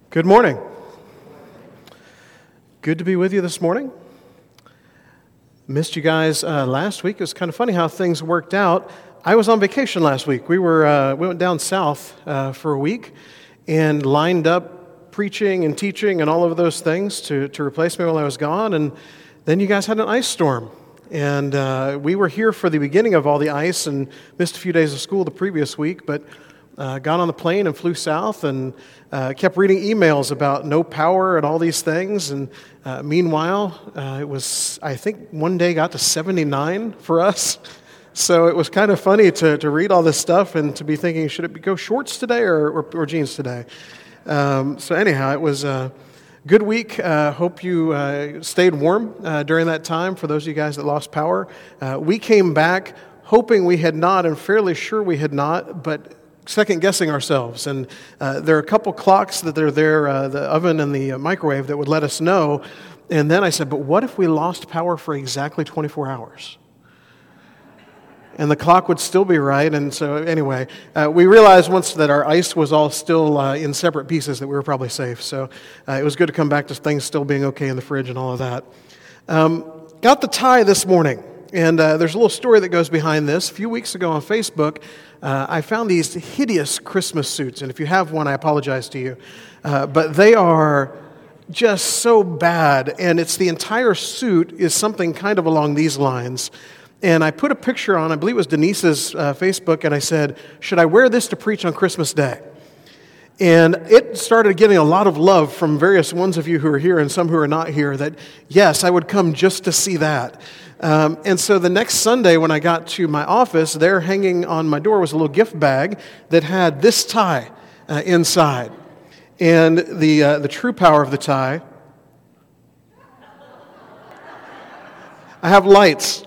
Good morning. Good to be with you this morning. Missed you guys last week. It was kind of funny how things worked out. I was on vacation last week. We went down south for a week and lined up preaching and teaching and all of those things to replace me while I was gone. And then you guys had an ice storm. And we were here for the beginning of all the ice and missed a few days of school the previous week, but got on the plane and flew south and kept reading emails about no power and all these things. And meanwhile, it was, I think, one day got to 79 for us. So it was kind of funny to read all this stuff and to be thinking, should it go shorts today or jeans today? So anyhow, it was a good week. Hope you stayed warm during that time for those of you guys that lost power. We came back hoping we had not and fairly sure we had not, but second-guessing ourselves. And there are a couple clocks that are there, the oven and the microwave, that would let us know. And then I said, but what if we lost power for exactly 24 hours? And the clock would still be right. And so anyway, we realized once that our ice was all still in separate pieces that we were probably safe. So it was good to come back to things still being okay in the fridge and all of that. Got the tie this morning. And there's a little story that goes behind this. A few weeks ago on Facebook, I found these hideous Christmas suits. And if you have one, I apologize to you. But they are just so bad. And it's the entire suit is something kind of along these lines. And I put a picture on, I believe it was Denise's Facebook, and I said, should I wear this to preach on Christmas Day? And it started getting a lot of love from various ones of you who are here and some who are not here that, yes, I would come just to see that. And so the next Sunday when I got to my office, there hanging on my door was a little gift bag that had this tie inside. And the true power of the tie, I have lights.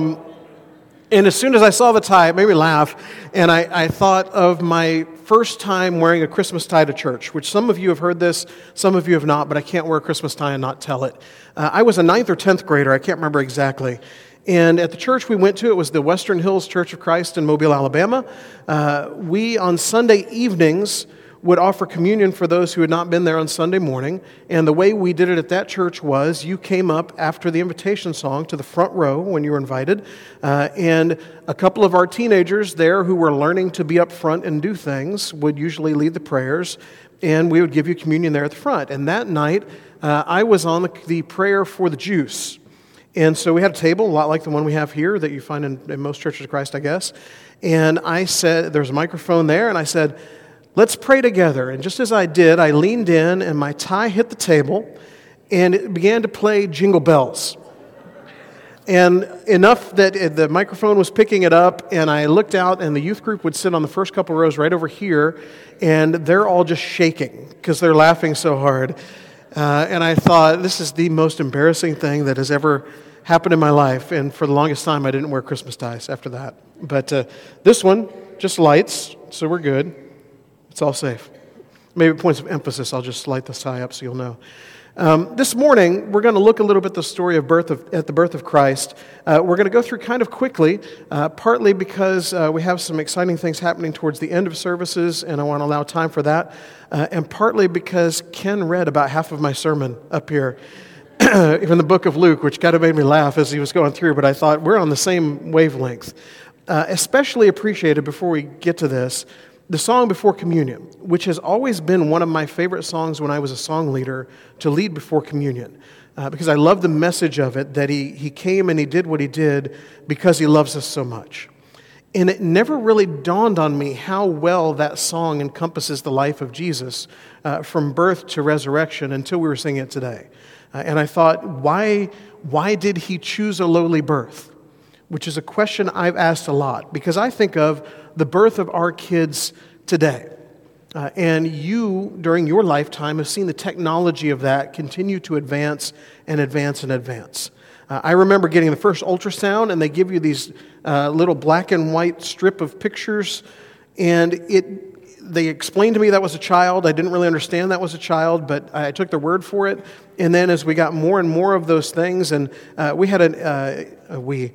And as soon as I saw the tie, it made me laugh, and I thought of my first time wearing a Christmas tie to church, which some of you have heard this, some of you have not, but I can't wear a Christmas tie and not tell it. I was a 9th or 10th grader, I can't remember exactly, and at the church we went to, it was the Western Hills Church of Christ in Mobile, Alabama. We, on Sunday evenings, would offer communion for those who had not been there on Sunday morning. And the way we did it at that church was you came up after the invitation song to the front row when you were invited. And a couple of our teenagers there who were learning to be up front and do things would usually lead the prayers. And we would give you communion there at the front. And that night, I was on the prayer for the juice. And so we had a table, a lot like the one we have here that you find in most churches of Christ, I guess. And I said, there's a microphone there, and I said, let's pray together. And just as I did, I leaned in and my tie hit the table and it began to play Jingle Bells. And enough that the microphone was picking it up, and I looked out and the youth group would sit on the first couple rows right over here, and they're all just shaking because they're laughing so hard. And I thought, this is the most embarrassing thing that has ever happened in my life. And for the longest time, I didn't wear Christmas ties after that. But this one, just lights, so we're good. It's all safe. Maybe points of emphasis, I'll just light this tie up so you'll know. This morning, we're going to look a little bit at the story of at the birth of Christ. We're going to go through kind of quickly, partly because we have some exciting things happening towards the end of services, and I want to allow time for that, and partly because Ken read about half of my sermon up here in the book of Luke, which kind of made me laugh as he was going through, but I thought we're on the same wavelength. Especially appreciated, before we get to this, the song before communion, which has always been one of my favorite songs when I was a song leader to lead before communion, because I love the message of it, that he came and he did what he did because he loves us so much. And it never really dawned on me how well that song encompasses the life of Jesus from birth to resurrection until we were singing it today. And I thought, why did he choose a lowly birth? Which is a question I've asked a lot, because I think of the birth of our kids today. And you, during your lifetime, have seen the technology of that continue to advance and advance and advance. I remember getting the first ultrasound, and they give you these little black and white strip of pictures, and they explained to me that was a child. I didn't really understand that was a child, but I took their word for it. And then as we got more and more of those things, and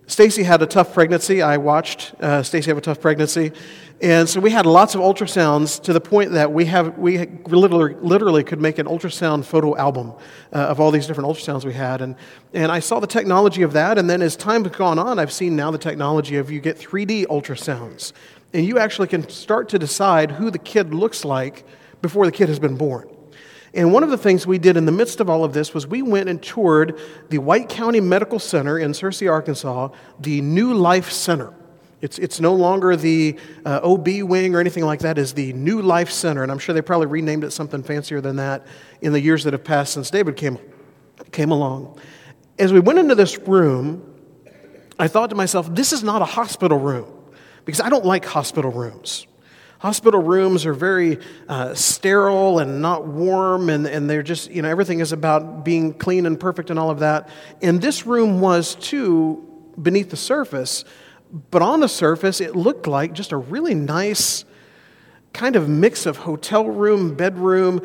Stacy had a tough pregnancy. I watched Stacy have a tough pregnancy. And so we had lots of ultrasounds to the point that we literally could make an ultrasound photo album of all these different ultrasounds we had. And I saw the technology of that. And then as time has gone on, I've seen now the technology of you get 3D ultrasounds. And you actually can start to decide who the kid looks like before the kid has been born. And one of the things we did in the midst of all of this was we went and toured the White County Medical Center in Searcy, Arkansas, the New Life Center. It's no longer the OB wing or anything like that. It's the New Life Center, and I'm sure they probably renamed it something fancier than that in the years that have passed since David came along. As we went into this room, I thought to myself, this is not a hospital room, because I don't like hospital rooms. Hospital rooms are very sterile and not warm, and they're just, everything is about being clean and perfect and all of that. And this room was too beneath the surface, but on the surface it looked like just a really nice kind of mix of hotel room, bedroom.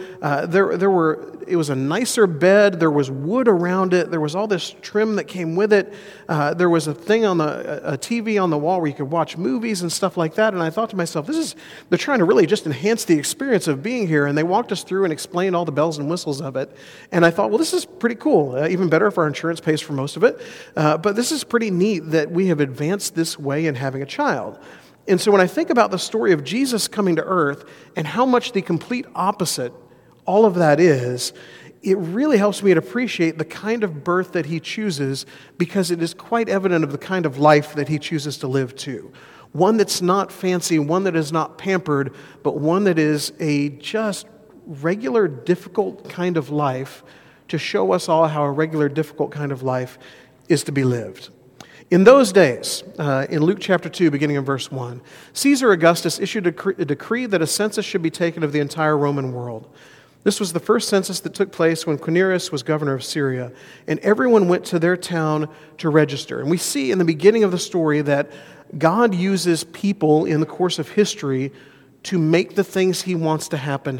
It was a nicer bed. There was wood around it. There was all this trim that came with it. There was a thing a TV on the wall where you could watch movies and stuff like that. And I thought to myself, they're trying to really just enhance the experience of being here. And they walked us through and explained all the bells and whistles of it. And I thought, well, this is pretty cool. Even better if our insurance pays for most of it. But this is pretty neat that we have advanced this way in having a child. And so when I think about the story of Jesus coming to earth and how much the complete opposite all of that is, it really helps me to appreciate the kind of birth that he chooses, because it is quite evident of the kind of life that he chooses to live too. One that's not fancy, one that is not pampered, but one that is a just regular, difficult kind of life to show us all how a regular, difficult kind of life is to be lived. In those days, in Luke chapter 2, beginning in verse 1, Caesar Augustus issued a decree that a census should be taken of the entire Roman world. This was the first census that took place when Quirinius was governor of Syria, and everyone went to their town to register. And we see in the beginning of the story that God uses people in the course of history to make the things he wants to happen.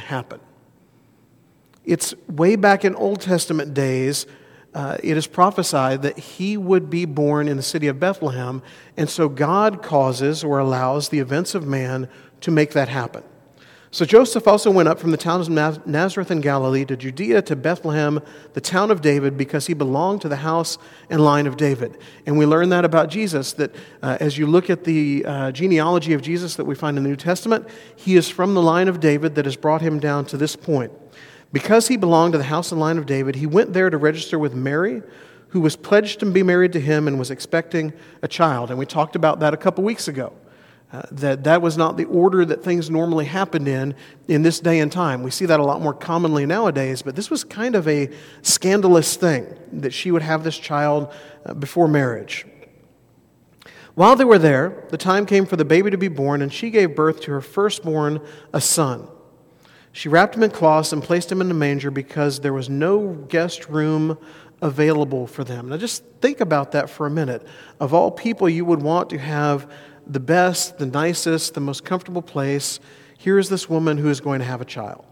It's way back in Old Testament days. It is prophesied that he would be born in the city of Bethlehem, and so God causes or allows the events of man to make that happen. So Joseph also went up from the town of Nazareth in Galilee to Judea to Bethlehem, the town of David, because he belonged to the house and line of David. And we learn that about Jesus, that as you look at the genealogy of Jesus that we find in the New Testament, he is from the line of David that has brought him down to this point. Because he belonged to the house and line of David, he went there to register with Mary, who was pledged to be married to him and was expecting a child. And we talked about that a couple weeks ago, that was not the order that things normally happened in this day and time. We see that a lot more commonly nowadays, but this was kind of a scandalous thing, that she would have this child before marriage. While they were there, the time came for the baby to be born, and she gave birth to her firstborn, a son. She wrapped him in cloths and placed him in a manger because there was no guest room available for them. Now just think about that for a minute. Of all people you would want to have the best, the nicest, the most comfortable place, here is this woman who is going to have a child.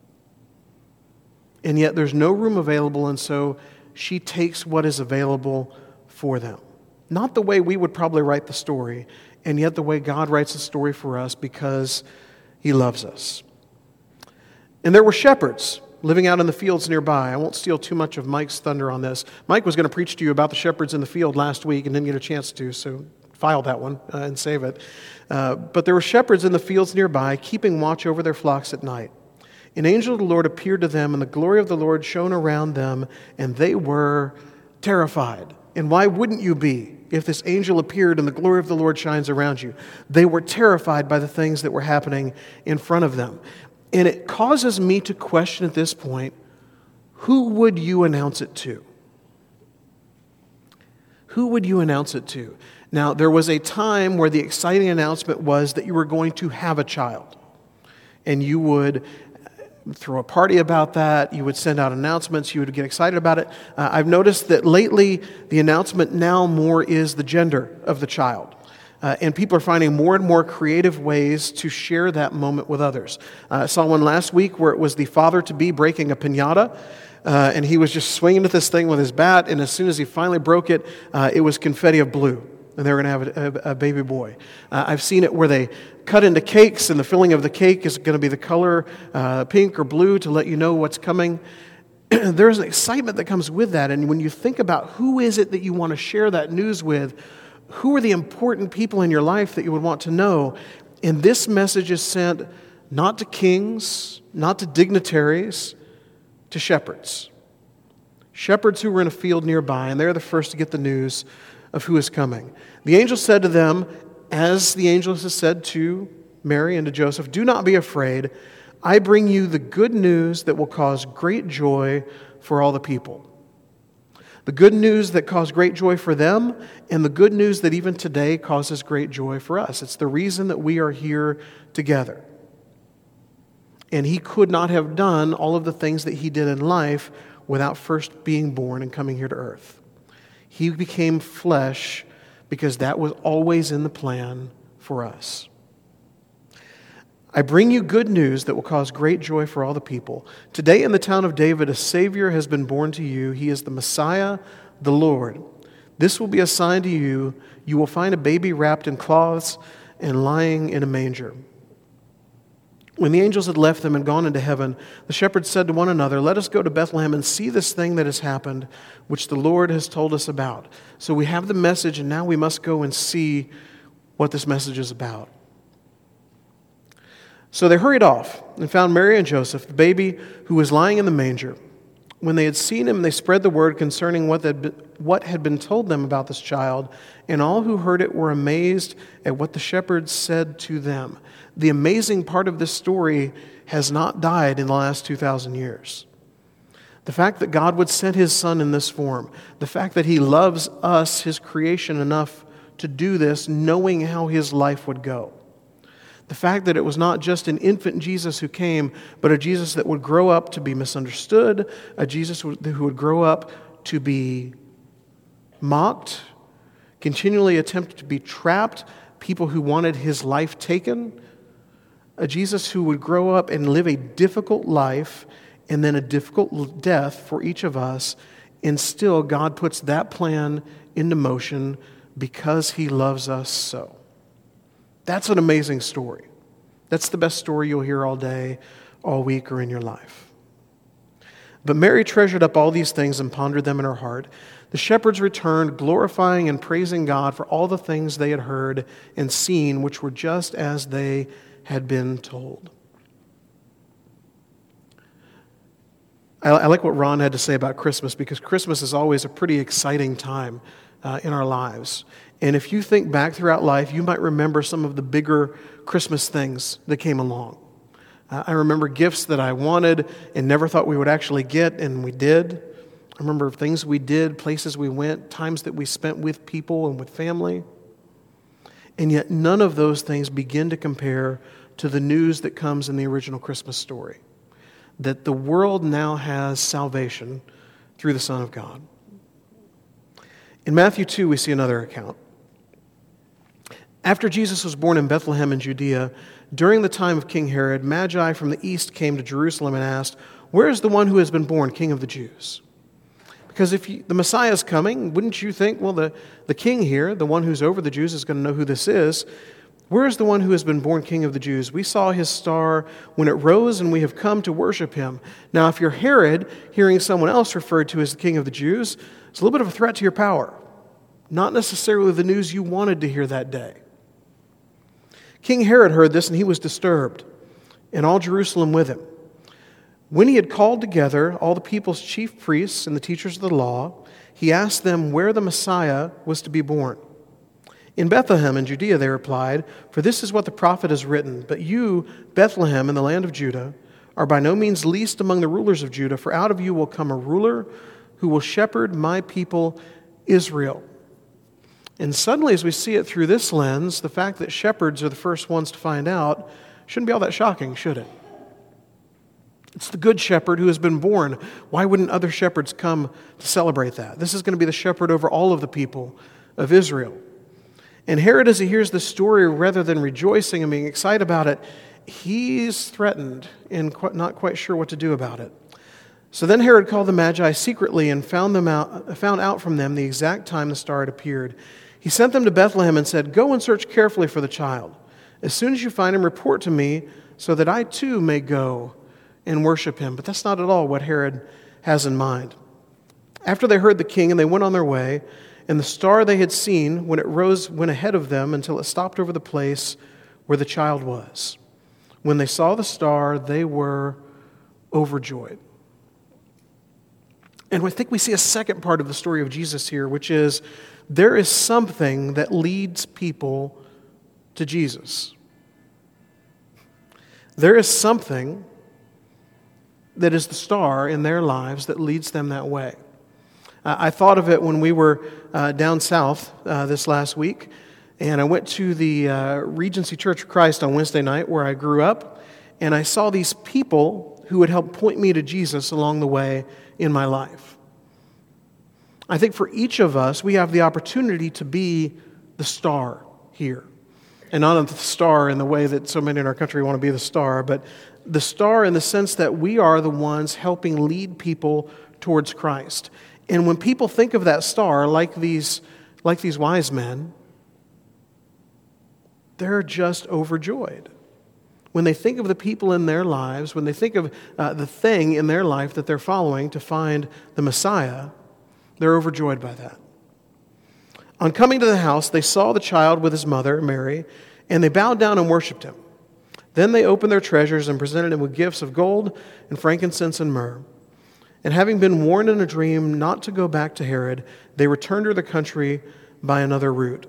And yet there's no room available, and so she takes what is available for them. Not the way we would probably write the story, and yet the way God writes the story for us, because he loves us. And there were shepherds living out in the fields nearby. I won't steal too much of Mike's thunder on this. Mike was going to preach to you about the shepherds in the field last week and didn't get a chance to, so file that one and save it. But there were shepherds in the fields nearby, keeping watch over their flocks at night. An angel of the Lord appeared to them, and the glory of the Lord shone around them, and they were terrified. And why wouldn't you be if this angel appeared and the glory of the Lord shines around you? They were terrified by the things that were happening in front of them. And it causes me to question at this point, who would you announce it to? Who would you announce it to? Now, there was a time where the exciting announcement was that you were going to have a child. And you would throw a party about that. You would send out announcements. You would get excited about it. I've noticed that lately, the announcement now more is the gender of the child. And people are finding more and more creative ways to share that moment with others. I saw one last week where it was the father-to-be breaking a piñata, and he was just swinging at this thing with his bat, and as soon as he finally broke it, it was confetti of blue. and they were going to have a baby boy. I've seen it where they cut into cakes, and the filling of the cake is going to be the color pink or blue to let you know what's coming. There's an excitement that comes with that, and when you think about who is it that you want to share that news with, who are the important people in your life that you would want to know, and this message is sent not to kings, not to dignitaries, to shepherds. Shepherds who were in a field nearby, and they're the first to get the news of who is coming. The angel said to them, as the angel has said to Mary and to Joseph, "Do not be afraid. I bring you the good news that will cause great joy for all the people." The good news that caused great joy for them, and the good news that even today causes great joy for us. It's the reason that we are here together. And he could not have done all of the things that he did in life without first being born and coming here to earth. He became flesh because that was always in the plan for us. I bring you good news that will cause great joy for all the people. Today in the town of David, a Savior has been born to you. He is the Messiah, the Lord. This will be a sign to you. You will find a baby wrapped in cloths and lying in a manger. When the angels had left them and gone into heaven, the shepherds said to one another, "Let us go to Bethlehem and see this thing that has happened, which the Lord has told us about." So we have the message, and now we must go and see what this message is about. So they hurried off and found Mary and Joseph, the baby who was lying in the manger. When they had seen him, they spread the word concerning what had been told them about this child, and all who heard it were amazed at what the shepherds said to them. The amazing part of this story has not died in the last 2,000 years. The fact that God would send his son in this form, the fact that he loves us, his creation, enough to do this, knowing how his life would go. The fact that it was not just an infant Jesus who came, but a Jesus that would grow up to be misunderstood, a Jesus who would grow up to be mocked, continually attempt to be trapped, people who wanted his life taken, a Jesus who would grow up and live a difficult life and then a difficult death for each of us, and still God puts that plan into motion because he loves us so. That's an amazing story. That's the best story you'll hear all day, all week, or in your life. But Mary treasured up all these things and pondered them in her heart. The shepherds returned, glorifying and praising God for all the things they had heard and seen, which were just as they had been told. I like what Ron had to say about Christmas, because Christmas is always a pretty exciting time in our lives. And if you think back throughout life, you might remember some of the bigger Christmas things that came along. I remember gifts that I wanted and never thought we would actually get, and we did. I remember things we did, places we went, times that we spent with people and with family. And yet none of those things begin to compare to the news that comes in the original Christmas story, that the world now has salvation through the Son of God. In Matthew 2, we see another account. After Jesus was born in Bethlehem in Judea, during the time of King Herod, Magi from the east came to Jerusalem and asked, "Where is the one who has been born, King of the Jews?" Because if the Messiah is coming, wouldn't you think, well, the king here, the one who's over the Jews, is going to know who this is. Where is the one who has been born King of the Jews? We saw his star when it rose, and we have come to worship him. Now, if you're Herod, hearing someone else referred to as the King of the Jews, it's a little bit of a threat to your power. Not necessarily the news you wanted to hear that day. King Herod heard this, and he was disturbed, and all Jerusalem with him. When he had called together all the people's chief priests and the teachers of the law, he asked them where the Messiah was to be born. "In Bethlehem in Judea," they replied, "for this is what the prophet has written. But you, Bethlehem, in the land of Judah, are by no means least among the rulers of Judah, for out of you will come a ruler who will shepherd my people Israel." And suddenly, as we see it through this lens, the fact that shepherds are the first ones to find out shouldn't be all that shocking, should it? It's the good shepherd who has been born. Why wouldn't other shepherds come to celebrate that? This is going to be the shepherd over all of the people of Israel. And Herod, as he hears this story, rather than rejoicing and being excited about it, he's threatened and not quite sure what to do about it. So then Herod called the Magi secretly and found out from them the exact time the star had appeared. He sent them to Bethlehem and said, "Go and search carefully for the child. As soon as you find him, report to me so that I too may go and worship him." But that's not at all what Herod has in mind. After they heard the king, and they went on their way, and the star they had seen when it rose went ahead of them until it stopped over the place where the child was. When they saw the star, they were overjoyed. And I think we see a second part of the story of Jesus here, which is there is something that leads people to Jesus. There is something that is the star in their lives that leads them that way. I thought of it when we were down south this last week, and I went to the Regency Church of Christ on Wednesday night where I grew up, and I saw these people who would help point me to Jesus along the way in my life. I think for each of us, we have the opportunity to be the star here. And not the star in the way that so many in our country want to be the star, but the star in the sense that we are the ones helping lead people towards Christ. And when people think of that star, like these wise men, they're just overjoyed. When they think of the people in their lives, when they think of the thing in their life that they're following to find the Messiah, they're overjoyed by that. On coming to the house, they saw the child with his mother, Mary, and they bowed down and worshipped him. Then they opened their treasures and presented him with gifts of gold and frankincense and myrrh. And having been warned in a dream not to go back to Herod, they returned to the country by another route.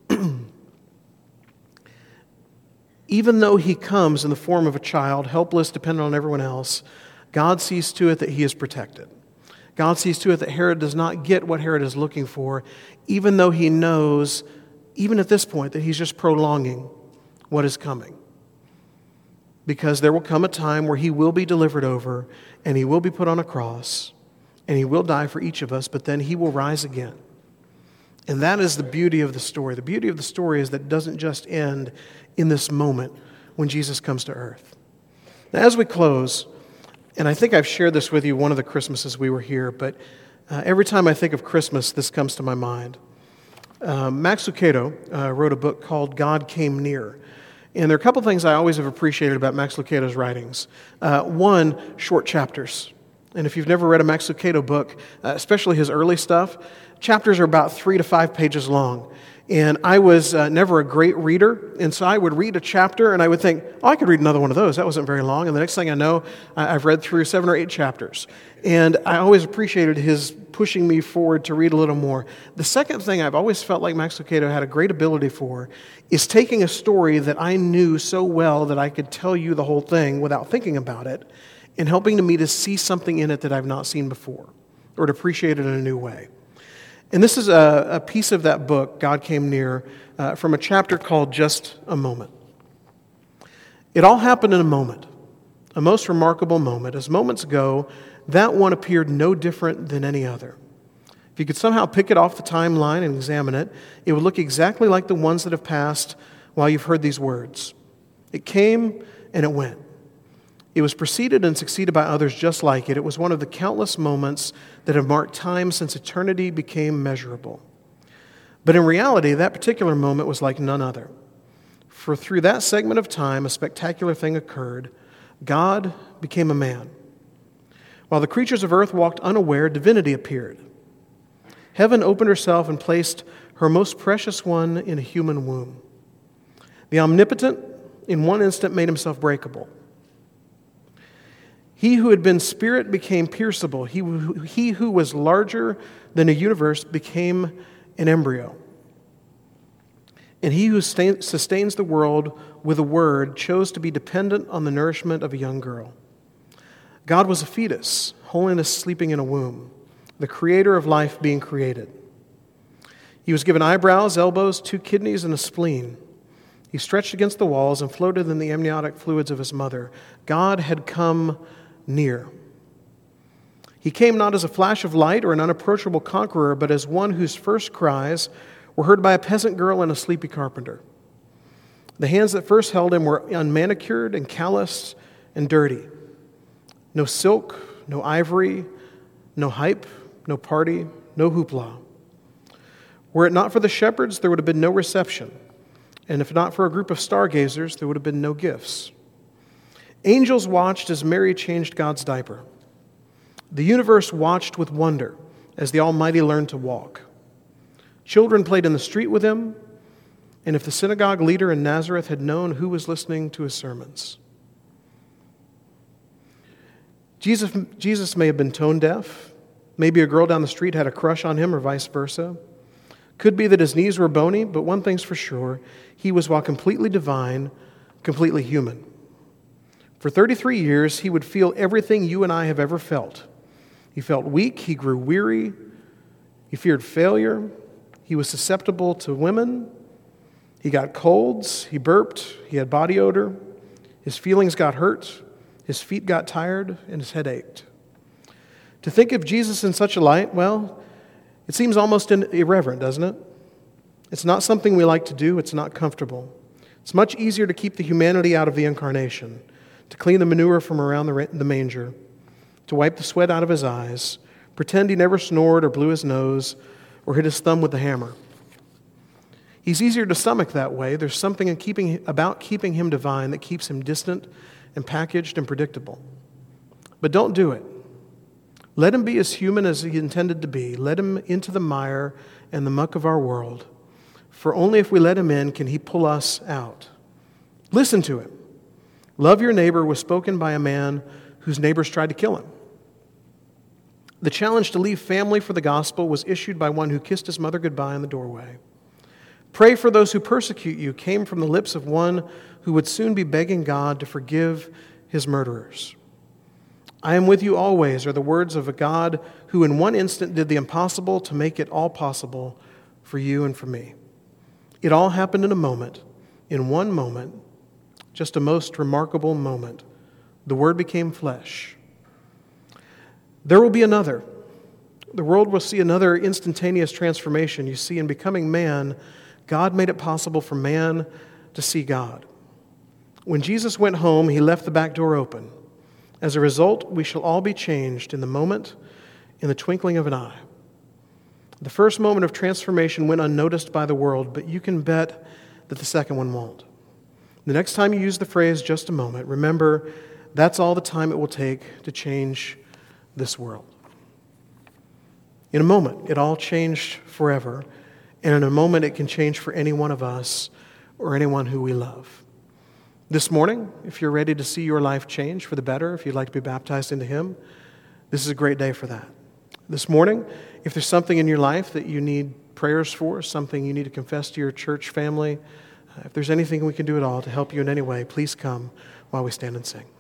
Even though he comes in the form of a child, helpless, dependent on everyone else, God sees to it that he is protected. God sees to it that Herod does not get what Herod is looking for, even though he knows, even at this point, that he's just prolonging what is coming. Because there will come a time where he will be delivered over, and he will be put on a cross, and he will die for each of us, but then he will rise again. And that is the beauty of the story. The beauty of the story is that it doesn't just end in this moment when Jesus comes to earth. Now, as we close, and I think I've shared this with you one of the Christmases we were here, but every time I think of Christmas, this comes to my mind. Max Lucado wrote a book called God Came Near. And there are a couple things I always have appreciated about Max Lucado's writings. One, short chapters. And if you've never read a Max Lucado book, especially his early stuff, chapters are about 3 to 5 pages long. And I was never a great reader, and so I would read a chapter, and I would think, oh, I could read another one of those. That wasn't very long. And the next thing I know, I've read through 7 or 8 chapters. And I always appreciated his pushing me forward to read a little more. The second thing I've always felt like Max Lucado had a great ability for is taking a story that I knew so well that I could tell you the whole thing without thinking about it, and helping me to see something in it that I've not seen before, or to appreciate it in a new way. And this is a piece of that book, God Came Near, from a chapter called Just a Moment. It all happened in a moment, a most remarkable moment. As moments go, that one appeared no different than any other. If you could somehow pick it off the timeline and examine it, it would look exactly like the ones that have passed while you've heard these words. It came and it went. It was preceded and succeeded by others just like it. It was one of the countless moments that have marked time since eternity became measurable. But in reality, that particular moment was like none other. For through that segment of time, a spectacular thing occurred. God became a man. While the creatures of earth walked unaware, divinity appeared. Heaven opened herself and placed her most precious one in a human womb. The omnipotent, in one instant, made himself breakable. He who had been spirit became pierceable. He who was larger than a universe became an embryo. And he who sustains the world with a word chose to be dependent on the nourishment of a young girl. God was a fetus, holiness sleeping in a womb, the creator of life being created. He was given eyebrows, elbows, 2 kidneys, and a spleen. He stretched against the walls and floated in the amniotic fluids of his mother. God had come near. He came not as a flash of light or an unapproachable conqueror, but as one whose first cries were heard by a peasant girl and a sleepy carpenter. The hands that first held him were unmanicured and calloused and dirty. No silk, no ivory, no hype, no party, no hoopla. Were it not for the shepherds, there would have been no reception. And if not for a group of stargazers, there would have been no gifts. Angels watched as Mary changed God's diaper. The universe watched with wonder as the Almighty learned to walk. Children played in the street with him, and if the synagogue leader in Nazareth had known who was listening to his sermons. Jesus may have been tone deaf. Maybe a girl down the street had a crush on him or vice versa. Could be that his knees were bony, but one thing's for sure, he was, while completely divine, completely human. For 33 years, he would feel everything you and I have ever felt. He felt weak, he grew weary, he feared failure, he was susceptible to women, he got colds, he burped, he had body odor, his feelings got hurt, his feet got tired, and his head ached. To think of Jesus in such a light, well, it seems almost irreverent, doesn't it? It's not something we like to do. It's not comfortable. It's much easier to keep the humanity out of the incarnation, to clean the manure from around the manger, to wipe the sweat out of his eyes, pretend he never snored or blew his nose or hit his thumb with the hammer. He's easier to stomach that way. There's something about keeping him divine that keeps him distant and packaged and predictable. But don't do it. Let him be as human as he intended to be. Let him into the mire and the muck of our world. For only if we let him in can he pull us out. Listen to him. Love your neighbor was spoken by a man whose neighbors tried to kill him. The challenge to leave family for the gospel was issued by one who kissed his mother goodbye in the doorway. Pray for those who persecute you came from the lips of one who would soon be begging God to forgive his murderers. I am with you always are the words of a God who in one instant did the impossible to make it all possible for you and for me. It all happened in a moment, in one moment, just a most remarkable moment. The Word became flesh. There will be another. The world will see another instantaneous transformation. You see, in becoming man, God made it possible for man to see God. When Jesus went home, he left the back door open. As a result, we shall all be changed in the moment, in the twinkling of an eye. The first moment of transformation went unnoticed by the world, but you can bet that the second one won't. The next time you use the phrase, just a moment, remember that's all the time it will take to change this world. In a moment, it all changed forever, and in a moment it can change for any one of us or anyone who we love. This morning, if you're ready to see your life change for the better, if you'd like to be baptized into Him, this is a great day for that. This morning, if there's something in your life that you need prayers for, something you need to confess to your church family, if there's anything we can do at all to help you in any way, please come while we stand and sing.